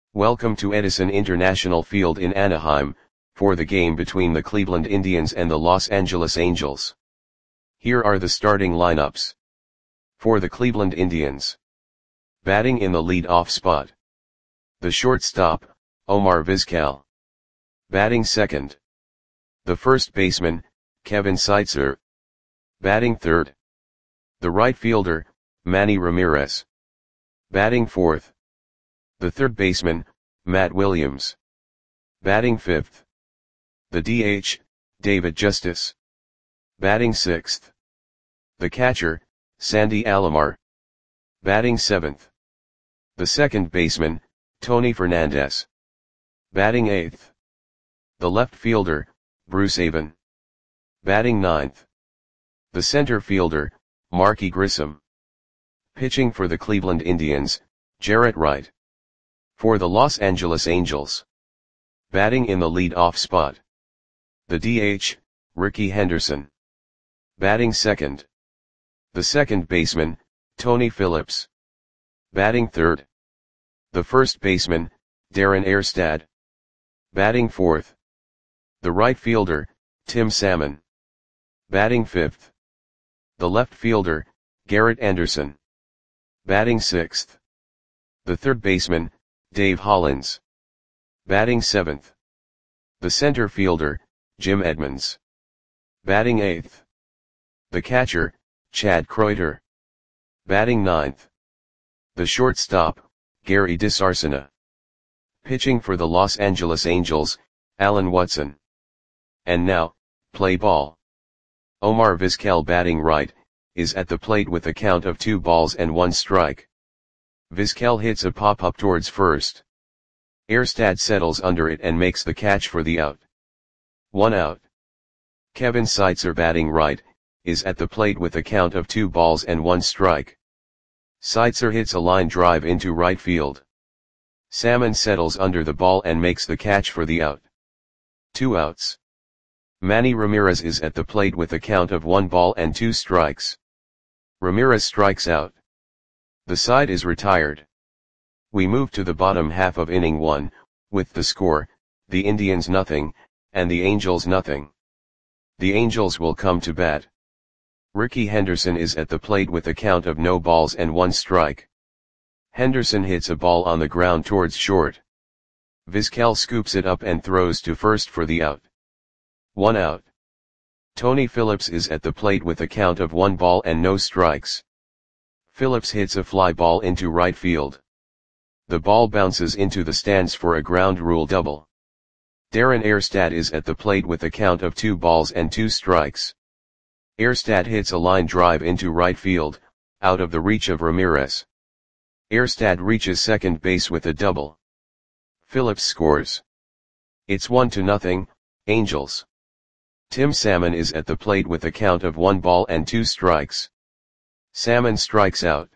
Welcome to Edison International Field in Anaheim, for the game between the Cleveland Indians and the Los Angeles Angels. Here are the starting lineups. For the Cleveland Indians. Batting in the lead-off spot. The shortstop, Omar Vizquel. Batting second. The first baseman, Kevin Seitzer. Batting third. The right fielder, Manny Ramirez. Batting fourth. The third baseman, Matt Williams. Batting fifth. The DH, David Justice. Batting sixth. The catcher, Sandy Alomar. Batting seventh. The second baseman, Tony Fernandez. Batting eighth. The left fielder, Bruce Avon. Batting ninth. The center fielder, Marky Grissom. Pitching for the Cleveland Indians, Jarrett Wright. For the Los Angeles Angels. Batting in the lead-off spot. The DH, Rickey Henderson. Batting second. The second baseman, Tony Phillips. Batting third. The first baseman, Darren Erstad. Batting fourth. The right fielder, Tim Salmon. Batting fifth. The left fielder, Garrett Anderson. Batting sixth. The third baseman, Dave Hollins. Batting seventh. The center fielder, Jim Edmonds. Batting eighth. The catcher, Chad Kreuter. Batting ninth. The shortstop, Gary DiSarcina. Pitching for the Los Angeles Angels, Alan Watson. And now, play ball. Omar Vizquel batting right, is at the plate with a count of 2 balls and 1 strike. Vizquel hits a pop-up towards first. Erstad settles under it and makes the catch for the out. 1 out. Kevin Seitzer batting right, is at the plate with a count of 2 balls and 1 strike. Seitzer hits a line drive into right field. Salmon settles under the ball and makes the catch for the out. 2 outs. Manny Ramirez is at the plate with a count of 1 ball and 2 strikes. Ramirez strikes out. The side is retired. We move to the bottom half of inning 1, with the score, the Indians nothing, and the Angels nothing. The Angels will come to bat. Rickey Henderson is at the plate with a count of no balls and 1 strike. Henderson hits a ball on the ground towards short. Vizquel scoops it up and throws to first for the out. 1 out. Tony Phillips is at the plate with a count of 1 ball and no strikes. Phillips hits a fly ball into right field. The ball bounces into the stands for a ground rule double. Darren Erstad is at the plate with a count of 2 balls and 2 strikes. Erstad hits a line drive into right field, out of the reach of Ramirez. Erstad reaches second base with a double. Phillips scores. It's 1-0, Angels. Tim Salmon is at the plate with a count of 1 ball and 2 strikes. Salmon strikes out.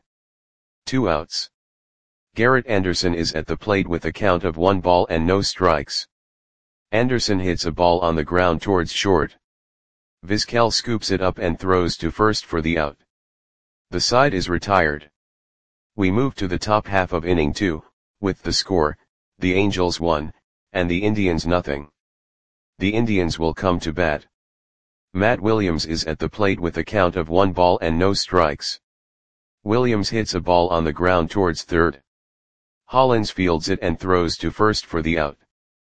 2 outs. Garrett Anderson is at the plate with a count of 1 ball and no strikes. Anderson hits a ball on the ground towards short. Vizquel scoops it up and throws to first for the out. The side is retired. We move to the top half of inning 2, with the score, the Angels 1, and the Indians nothing. The Indians will come to bat. Matt Williams is at the plate with a count of 1 ball and no strikes. Williams hits a ball on the ground towards third. Hollins fields it and throws to first for the out.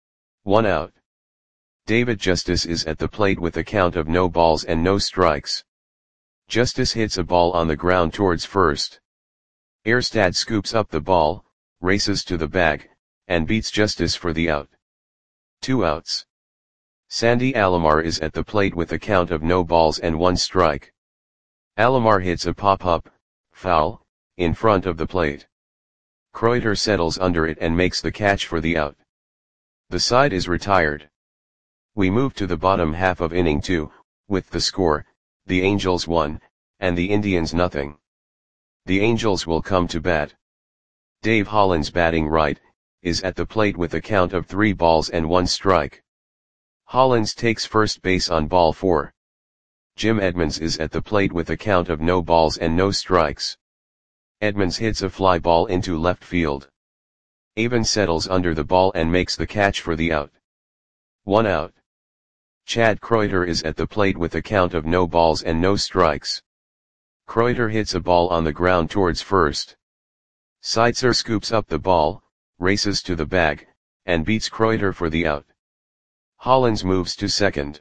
1 out. David Justice is at the plate with a count of no balls and no strikes. Justice hits a ball on the ground towards first. Erstad scoops up the ball, races to the bag, and beats Justice for the out. 2 outs. Sandy Alomar is at the plate with a count of no balls and 1 strike. Alomar hits a pop-up, foul, in front of the plate. Kreuter settles under it and makes the catch for the out. The side is retired. We move to the bottom half of inning 2, with the score, the Angels 1, and the Indians nothing. The Angels will come to bat. Dave Hollins batting right, is at the plate with a count of 3 balls and 1 strike. Hollins takes first base on ball 4. Jim Edmonds is at the plate with a count of no balls and no strikes. Edmonds hits a fly ball into left field. Avon settles under the ball and makes the catch for the out. 1 out. Chad Kreuter is at the plate with a count of no balls and no strikes. Kreuter hits a ball on the ground towards first. Seitzer scoops up the ball, races to the bag, and beats Kreuter for the out. Hollins moves to second.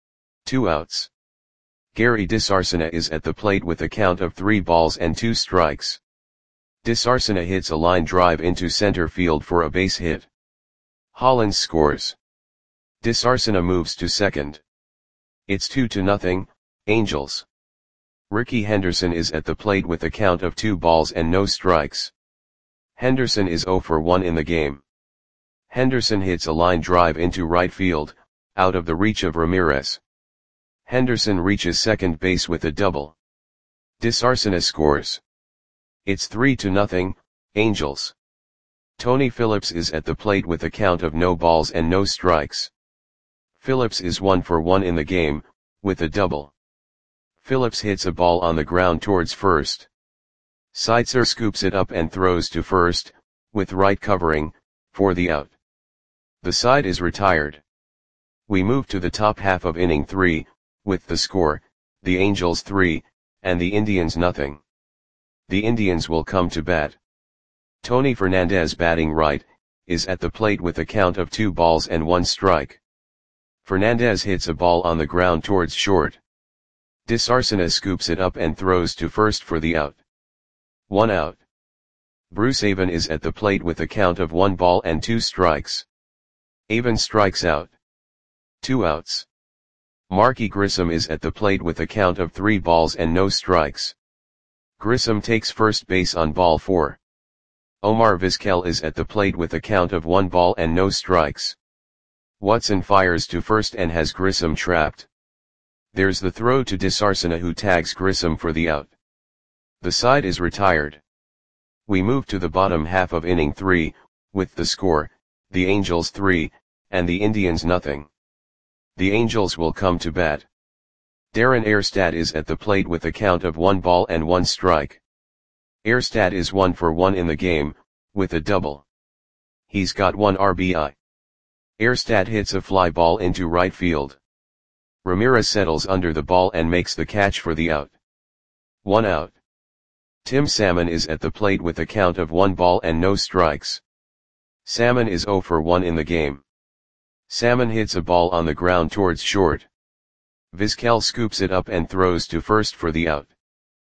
2 outs. Gary DeSarcina is at the plate with a count of 3 balls and 2 strikes. DeSarcina hits a line drive into center field for a base hit. Hollins scores. DeSarcina moves to second. It's 2-0, Angels. Rickey Henderson is at the plate with a count of 2 balls and no strikes. Henderson is 0 for 1 in the game. Henderson hits a line drive into right field, out of the reach of Ramirez. Henderson reaches second base with a double. DeSarcina scores. It's 3-0, Angels. Tony Phillips is at the plate with a count of no balls and no strikes. Phillips is 1 for 1 in the game, with a double. Phillips hits a ball on the ground towards first. Seitzer scoops it up and throws to first, with right covering, for the out. The side is retired. We move to the top half of inning 3, with the score, the Angels 3, and the Indians nothing. The Indians will come to bat. Tony Fernandez, batting right, is at the plate with a count of 2 balls and 1 strike. Fernandez hits a ball on the ground towards short. DeSarcina scoops it up and throws to first for the out. 1 out. Bruce Avon is at the plate with a count of 1 ball and 2 strikes. Avon strikes out. 2 outs. Marky Grissom is at the plate with a count of 3 balls and no strikes. Grissom takes first base on ball 4. Omar Vizquel is at the plate with a count of 1 ball and no strikes. Watson fires to first and has Grissom trapped. There's the throw to DeSarcina, who tags Grissom for the out. The side is retired. We move to the bottom half of inning 3, with the score, the Angels 3, and the Indians nothing. The Angels will come to bat. Darren Erstad is at the plate with a count of 1 ball and 1 strike. Erstad is 1 for 1 in the game, with a double. He's got 1 RBI. Erstad hits a fly ball into right field. Ramirez settles under the ball and makes the catch for the out. 1 out. Tim Salmon is at the plate with a count of 1 ball and no strikes. Salmon is 0 for 1 in the game. Salmon hits a ball on the ground towards short. Vizquel scoops it up and throws to first for the out.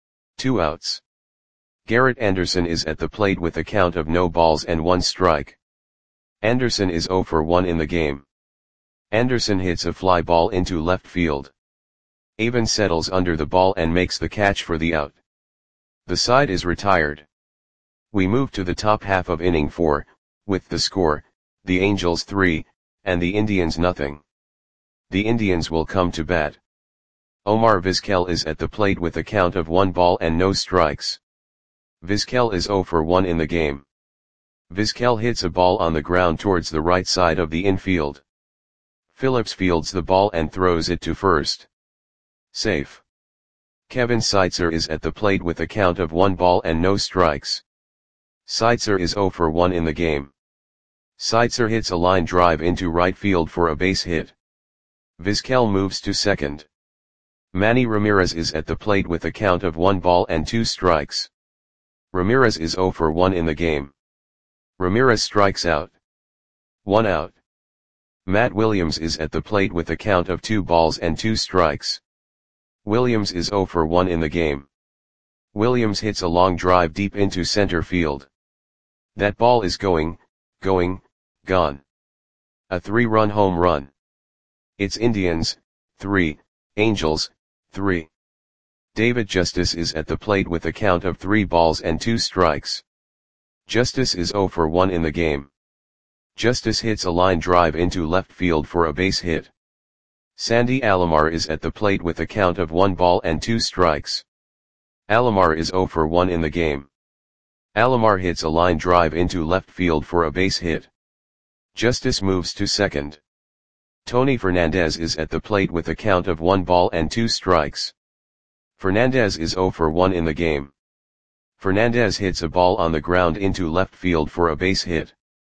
2 outs. Garrett Anderson is at the plate with a count of no balls and 1 strike. Anderson is 0 for 1 in the game. Anderson hits a fly ball into left field. Avon settles under the ball and makes the catch for the out. The side is retired. We move to the top half of inning 4, with the score, the Angels 3, and the Indians nothing. The Indians will come to bat. Omar Vizquel is at the plate with a count of 1 ball and no strikes. Vizquel is 0 for 1 in the game. Vizquel hits a ball on the ground towards the right side of the infield. Phillips fields the ball and throws it to first. Safe. Kevin Seitzer is at the plate with a count of 1 ball and no strikes. Seitzer is 0 for 1 in the game. Seitzer hits a line drive into right field for a base hit. Vizquel moves to second. Manny Ramirez is at the plate with a count of 1 ball and 2 strikes. Ramirez is 0 for 1 in the game. Ramirez strikes out. 1 out. Matt Williams is at the plate with a count of 2 balls and 2 strikes. Williams is 0 for 1 in the game. Williams hits a long drive deep into center field. That ball is gone. A 3-run home run. It's Indians, 3, Angels, 3. David Justice is at the plate with a count of 3 balls and 2 strikes. Justice is 0 for 1 in the game. Justice hits a line drive into left field for a base hit. Sandy Alomar is at the plate with a count of 1 ball and 2 strikes. Alomar is 0 for 1 in the game. Alomar hits a line drive into left field for a base hit. Justice moves to second. Tony Fernandez is at the plate with a count of 1 ball and 2 strikes. Fernandez is 0 for 1 in the game. Fernandez hits a ball on the ground into left field for a base hit.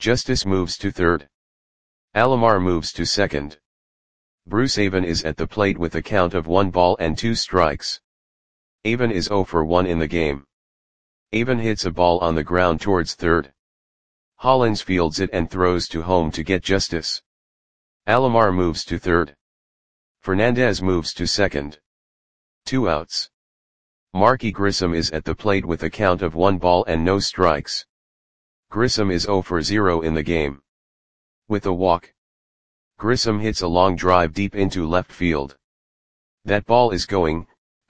Justice moves to third. Alomar moves to second. Bruce Avon is at the plate with a count of 1 ball and 2 strikes. Avon is 0 for 1 in the game. Avon hits a ball on the ground towards third. Hollins fields it and throws to home to get Justice. Alomar moves to third. Fernandez moves to second. 2 outs. Marky Grissom is at the plate with a count of 1 ball and no strikes. Grissom is 0 for 0 in the game. With a walk, Grissom hits a long drive deep into left field. That ball is gone.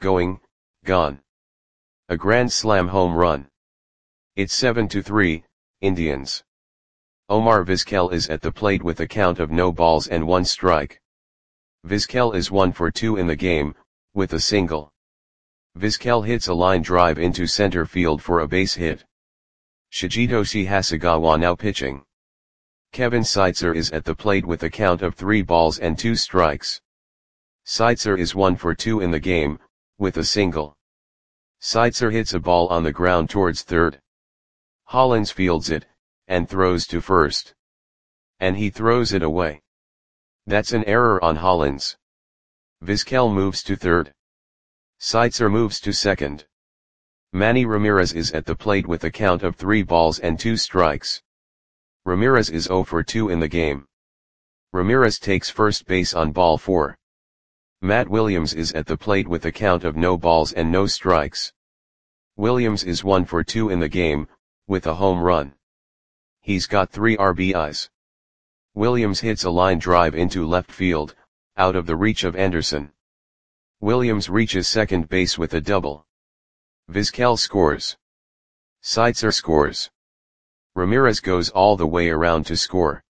A grand slam home run. It's 7-3, Indians. Omar Vizquel is at the plate with a count of no balls and 1 strike. Vizquel is 1 for 2 in the game, with a single. Vizquel hits a line drive into center field for a base hit. Shigetoshi Hasegawa now pitching. Kevin Seitzer is at the plate with a count of 3 balls and 2 strikes. Seitzer is 1 for 2 in the game, with a single. Seitzer hits a ball on the ground towards third. Hollins fields it, and throws to first. And he throws it away. That's an error on Hollins. Vizquel moves to third. Seitzer moves to second. Manny Ramirez is at the plate with a count of 3 balls and 2 strikes. Ramirez is 0 for 2 in the game. Ramirez takes first base on ball 4. Matt Williams is at the plate with a count of no balls and no strikes. Williams is 1 for 2 in the game, with a home run. He's got 3 RBIs. Williams hits a line drive into left field, out of the reach of Anderson. Williams reaches second base with a double. Vizquel scores. Seitzer scores. Ramirez goes all the way around to score.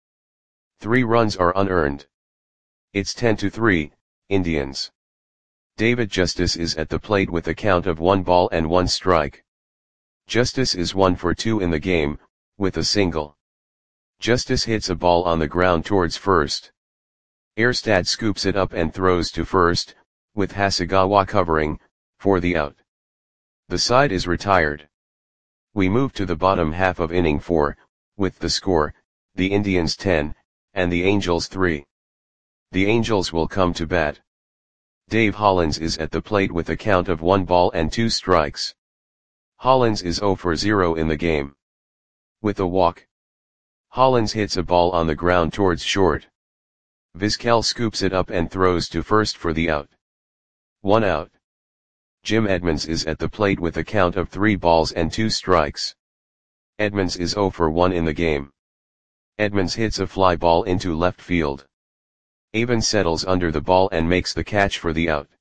3 runs are unearned. It's 10-3, Indians. David Justice is at the plate with a count of 1 ball and 1 strike. Justice is 1 for 2 in the game, with a single. Justice hits a ball on the ground towards first. Erstad scoops it up and throws to first, with Hasegawa covering, for the out. The side is retired. We move to the bottom half of inning 4, with the score, the Indians 10, and the Angels 3. The Angels will come to bat. Dave Hollins is at the plate with a count of 1 ball and 2 strikes. Hollins is 0 for 0 in the game. With a walk, Hollins hits a ball on the ground towards short. Vizquel scoops it up and throws to first for the out. 1 out. Jim Edmonds is at the plate with a count of 3 balls and 2 strikes. Edmonds is 0 for 1 in the game. Edmonds hits a fly ball into left field. Avon settles under the ball and makes the catch for the out.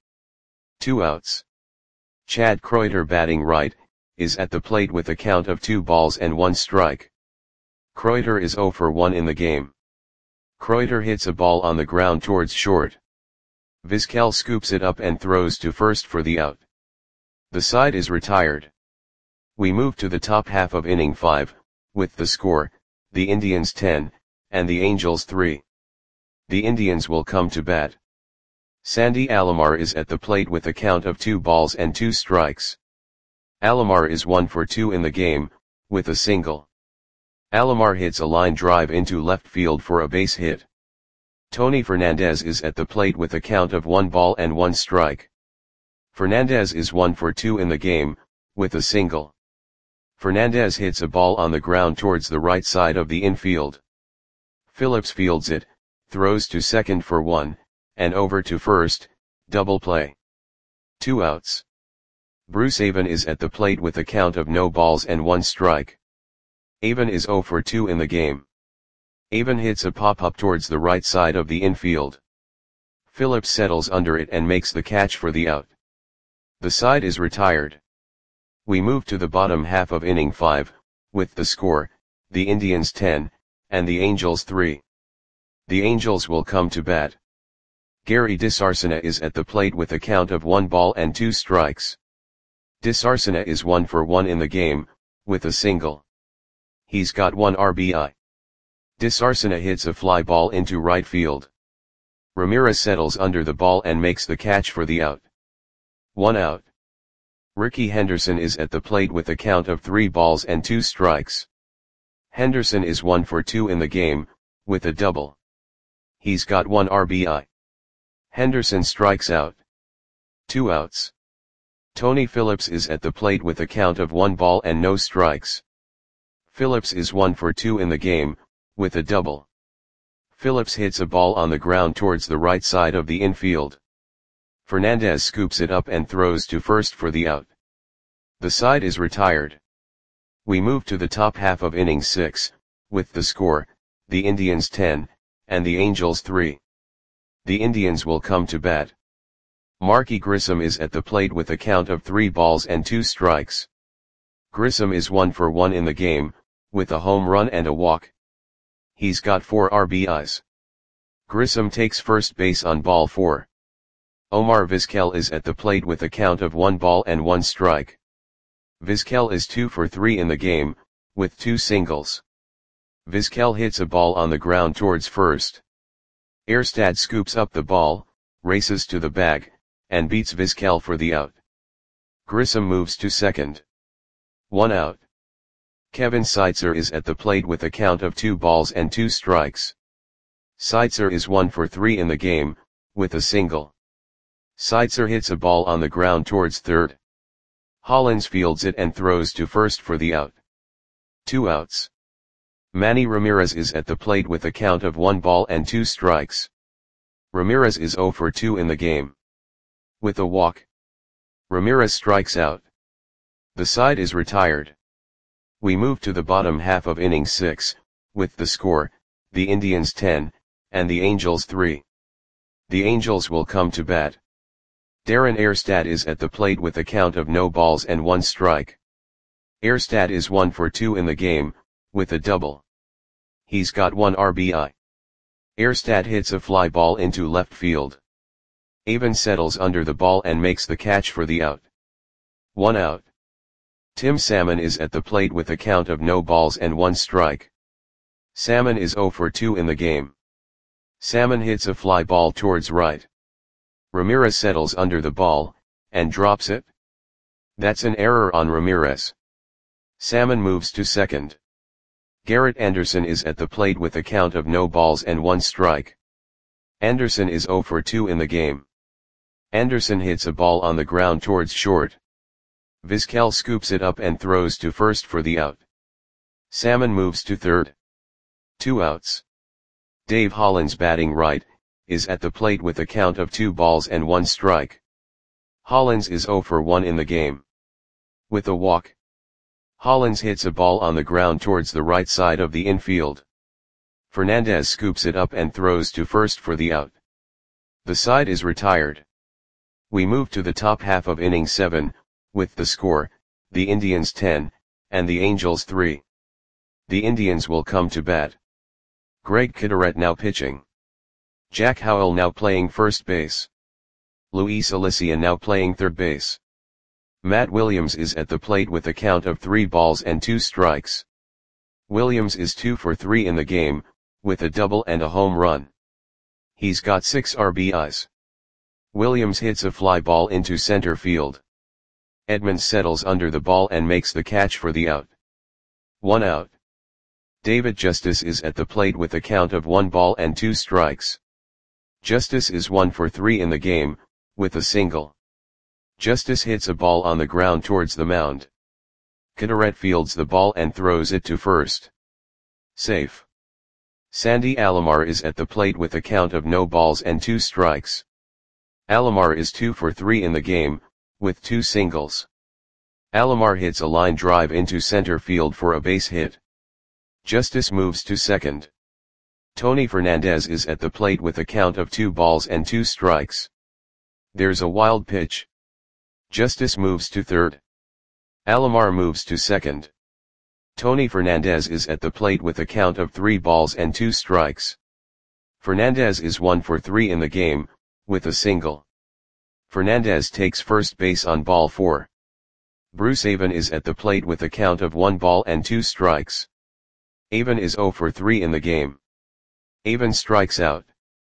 2 outs. Chad Kreuter, batting right, is at the plate with a count of 2 balls and 1 strike. Kreuter is 0 for 1 in the game. Kreuter hits a ball on the ground towards short. Vizquel scoops it up and throws to first for the out. The side is retired. We move to the top half of inning 5, with the score, the Indians 10, and the Angels 3. The Indians will come to bat. Sandy Alomar is at the plate with a count of 2 balls and 2 strikes. Alomar is 1 for 2 in the game, with a single. Alomar hits a line drive into left field for a base hit. Tony Fernandez is at the plate with a count of 1 ball and 1 strike. Fernandez is 1 for 2 in the game, with a single. Fernandez hits a ball on the ground towards the right side of the infield. Phillips fields it, throws to second for 1, and over to first, double play. 2 outs. Bruce Avon is at the plate with a count of no balls and 1 strike. Avon is 0 for 2 in the game. Avon hits a pop-up towards the right side of the infield. Phillips settles under it and makes the catch for the out. The side is retired. We move to the bottom half of inning 5, with the score, the Indians 10, and the Angels 3. The Angels will come to bat. Gary DeSarcina is at the plate with a count of 1 ball and 2 strikes. DeSarcina is 1 for 1 in the game, with a single. He's got 1 RBI. DeSarcina hits a fly ball into right field. Ramirez settles under the ball and makes the catch for the out. 1 out. Ricky Henderson is at the plate with a count of 3 balls and 2 strikes. Henderson is 1 for 2 in the game, with a double. He's got 1 RBI. Henderson strikes out. 2 outs. Tony Phillips is at the plate with a count of 1 ball and no strikes. Phillips is 1 for 2 in the game, with a double. Phillips hits a ball on the ground towards the right side of the infield. Fernandez scoops it up and throws to first for the out. The side is retired. We move to the top half of inning 6, with the score, the Indians 10, and the Angels 3. The Indians will come to bat. Marky Grissom is at the plate with a count of 3 balls and 2 strikes. Grissom is 1 for 1 in the game, with a home run and a walk. He's got 4 RBIs. Grissom takes first base on ball 4. Omar Vizquel is at the plate with a count of 1 ball and 1 strike. Vizquel is 2 for 3 in the game, with 2 singles. Vizquel hits a ball on the ground towards first. Erstad scoops up the ball, races to the bag, and beats Vizquel for the out. Grissom moves to second. 1 out. Kevin Seitzer is at the plate with a count of 2 balls and 2 strikes. Seitzer is 1 for 3 in the game, with a single. Seitzer hits a ball on the ground towards third. Hollins fields it and throws to first for the out. 2 outs. Manny Ramirez is at the plate with a count of 1 ball and 2 strikes. Ramirez is 0 for 2 in the game. With a walk. Ramirez strikes out. The side is retired. We move to the bottom half of inning 6, with the score, the Indians 10, and the Angels 3. The Angels will come to bat. Darren Erstad is at the plate with a count of no balls and 1 strike. Erstad is 1 for 2 in the game, with a double. He's got 1 RBI. Erstad hits a fly ball into left field. Avon settles under the ball and makes the catch for the out. 1 out. Tim Salmon is at the plate with a count of no balls and 1 strike. Salmon is 0 for 2 in the game. Salmon hits a fly ball towards right. Ramirez settles under the ball, and drops it. That's an error on Ramirez. Salmon moves to second. Garrett Anderson is at the plate with a count of no balls and 1 strike. Anderson is 0 for 2 in the game. Anderson hits a ball on the ground towards short. Vizquel scoops it up and throws to first for the out. Salmon moves to third. 2 outs. Dave Hollins, batting right, is at the plate with a count of 2 balls and 1 strike. Hollins is 0 for 1 in the game. With a walk. Hollins hits a ball on the ground towards the right side of the infield. Fernandez scoops it up and throws to first for the out. The side is retired. We move to the top half of inning 7, with the score, the Indians 10, and the Angels 3. The Indians will come to bat. Greg Kideret now pitching. Jack Howell now playing first base. Luis Alicia now playing third base. Matt Williams is at the plate with a count of 3 balls and 2 strikes. Williams is 2 for 3 in the game, with a double and a home run. He's got 6 RBIs. Williams hits a fly ball into center field. Edmonds settles under the ball and makes the catch for the out. 1 out. David Justice is at the plate with a count of 1 ball and 2 strikes. Justice is 1 for 3 in the game, with a single. Justice hits a ball on the ground towards the mound. Kideret fields the ball and throws it to first. Safe. Sandy Alomar is at the plate with a count of no balls and 2 strikes. Alomar is 2 for 3 in the game, with 2 singles. Alomar hits a line drive into center field for a base hit. Justice moves to second. Tony Fernandez is at the plate with a count of 2 balls and 2 strikes. There's a wild pitch. Justice moves to third. Alomar moves to second. Tony Fernandez is at the plate with a count of 3 balls and 2 strikes. Fernandez is 1 for 3 in the game, with a single. Fernandez takes first base on ball 4. Bruce Avon is at the plate with a count of 1 ball and 2 strikes. Avon is 0 for 3 in the game. Avon strikes out.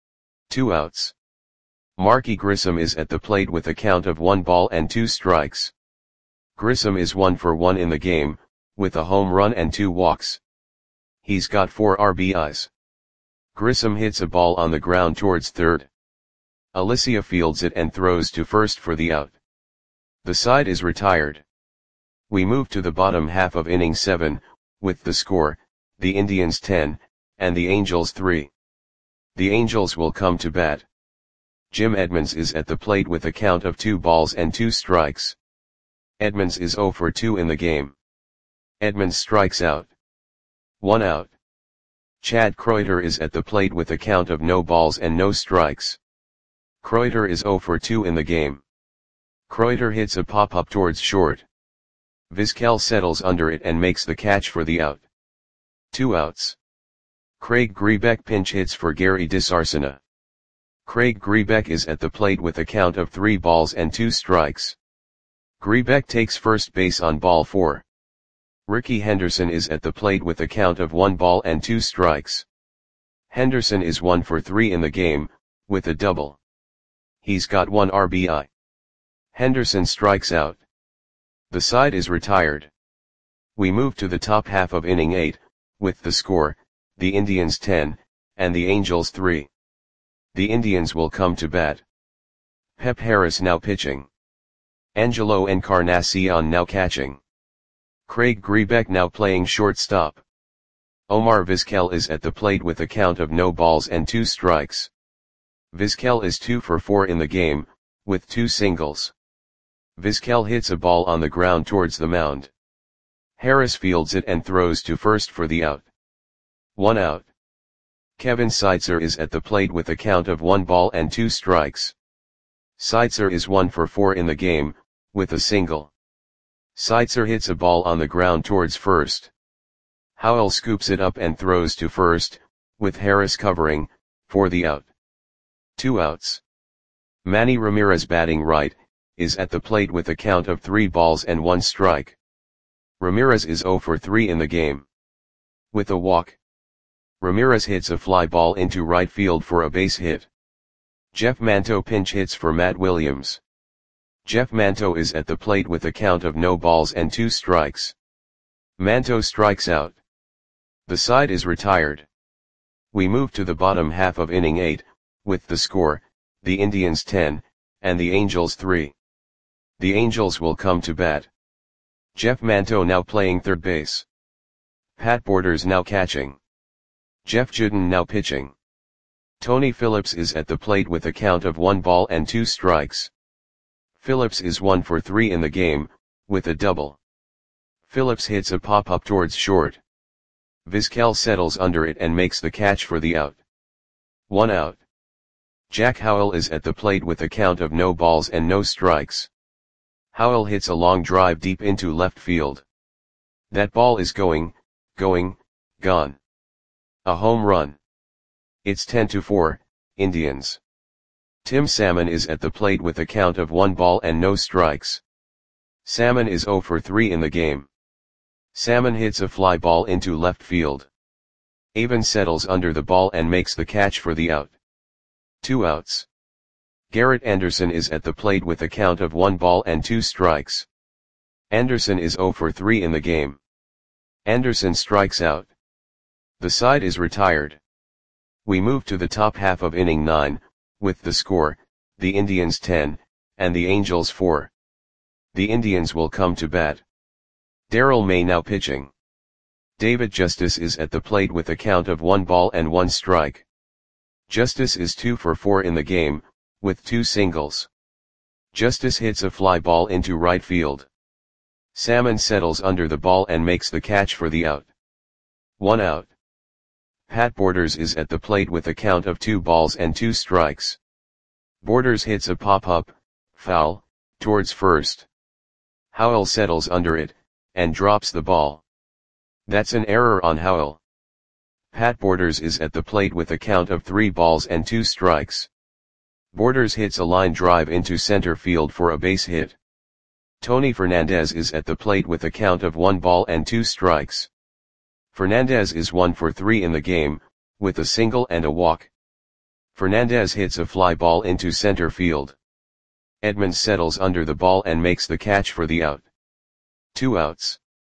2 outs. Marky Grissom is at the plate with a count of 1 ball and 2 strikes. Grissom is 1 for 1 in the game, with a home run and 2 walks. He's got 4 RBIs. Grissom hits a ball on the ground towards third. Alicia fields it and throws to first for the out. The side is retired. We move to the bottom half of inning 7, with the score, the Indians 10, and the Angels 3. The Angels will come to bat. Jim Edmonds is at the plate with a count of 2 balls and 2 strikes. Edmonds is 0 for 2 in the game. Edmonds strikes out. 1 out. Chad Kreuter is at the plate with a count of no balls and no strikes. Kreuter is 0 for 2 in the game. Kreuter hits a pop-up towards short. Vizquel settles under it and makes the catch for the out. 2 outs. Craig Grebeck pinch hits for Gary DeSarcina. Craig Grebeck is at the plate with a count of 3 balls and 2 strikes. Grebeck takes first base on ball 4. Ricky Henderson is at the plate with a count of 1 ball and 2 strikes. Henderson is 1 for 3 in the game, with a double. He's got 1 RBI. Henderson strikes out. The side is retired. We move to the top half of inning 8, with the score, the Indians 10, and the Angels 3. The Indians will come to bat. Pep Harris now pitching. Angelo Encarnacion now catching. Craig Grebeck now playing shortstop. Omar Vizquel is at the plate with a count of no balls and 2 strikes. Vizquel is 2 for 4 in the game, with 2 singles. Vizquel hits a ball on the ground towards the mound. Harris fields it and throws to first for the out. 1 out. Kevin Seitzer is at the plate with a count of 1 ball and 2 strikes. Seitzer is 1 for 4 in the game, with a single. Seitzer hits a ball on the ground towards first. Howell scoops it up and throws to first, with Harris covering, for the out. 2 outs. Manny Ramirez batting right, is at the plate with a count of 3 balls and 1 strike. Ramirez is 0 for 3 in the game. With a walk. Ramirez hits a fly ball into right field for a base hit. Jeff Manto pinch hits for Matt Williams. Jeff Manto is at the plate with a count of no balls and 2 strikes. Manto strikes out. The side is retired. We move to the bottom half of inning 8, with the score, the Indians 10, and the Angels 3. The Angels will come to bat. Jeff Manto now playing third base. Pat Borders now catching. Jeff Juden now pitching. Tony Phillips is at the plate with a count of 1 ball and 2 strikes. Phillips is 1 for 3 in the game, with a double. Phillips hits a pop-up towards short. Vizquel settles under it and makes the catch for the out. 1 out. Jack Howell is at the plate with a count of no balls and no strikes. Howell hits a long drive deep into left field. That ball is gone. A home run. It's 10-4, Indians. Tim Salmon is at the plate with a count of 1 ball and no strikes. Salmon is 0 for 3 in the game. Salmon hits a fly ball into left field. Avon settles under the ball and makes the catch for the out. 2 outs. Garrett Anderson is at the plate with a count of 1 ball and 2 strikes. Anderson is 0 for 3 in the game. Anderson strikes out. The side is retired. We move to the top half of inning 9, with the score, the Indians 10, and the Angels 4. The Indians will come to bat. Darrell May now pitching. David Justice is at the plate with a count of 1 ball and 1 strike. Justice is 2 for 4 in the game, with 2 singles. Justice hits a fly ball into right field. Salmon settles under the ball and makes the catch for the out. 1 out. Pat Borders is at the plate with a count of 2 balls and 2 strikes. Borders hits a pop-up, foul, towards first. Howell settles under it, and drops the ball. That's an error on Howell. Pat Borders is at the plate with a count of 3 balls and 2 strikes. Borders hits a line drive into center field for a base hit. Tony Fernandez is at the plate with a count of 1 ball and 2 strikes. Fernandez is 1 for 3 in the game, with a single and a walk. Fernandez hits a fly ball into center field. Edmonds settles under the ball and makes the catch for the out. 2 outs.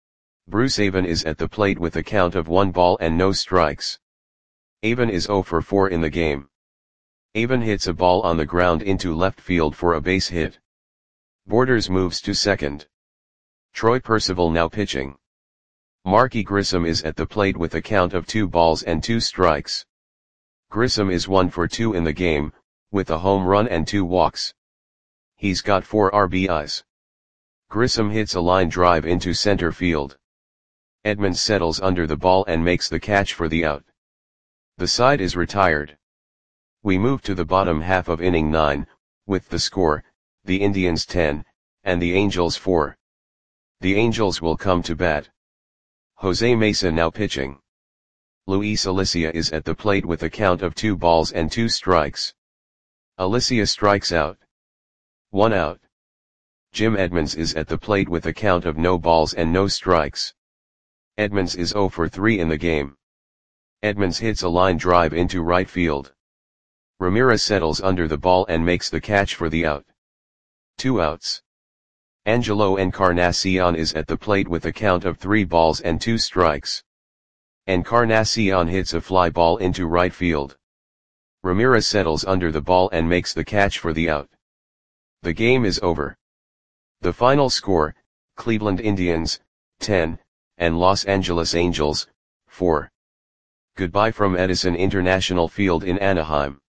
Bruce Avon is at the plate with a count of 1 ball and no strikes. Avon is 0 for 4 in the game. Avon hits a ball on the ground into left field for a base hit. Borders moves to second. Troy Percival now pitching. Marky Grissom is at the plate with a count of 2 balls and 2 strikes. Grissom is 1 for 2 in the game, with a home run and 2 walks. He's got 4 RBIs. Grissom hits a line drive into center field. Edmonds settles under the ball and makes the catch for the out. The side is retired. We move to the bottom half of inning 9, with the score, the Indians 10, and the Angels 4. The Angels will come to bat. Jose Mesa now pitching. Luis Alicia is at the plate with a count of 2 balls and 2 strikes. Alicia strikes out. 1 out. Jim Edmonds is at the plate with a count of no balls and no strikes. Edmonds is 0 for 3 in the game. Edmonds hits a line drive into right field. Ramirez settles under the ball and makes the catch for the out. 2 outs. Angelo Encarnacion is at the plate with a count of 3 balls and 2 strikes. Encarnacion hits a fly ball into right field. Ramirez settles under the ball and makes the catch for the out. The game is over. The final score, Cleveland Indians, 10, and Los Angeles Angels, 4. Goodbye from Edison International Field in Anaheim.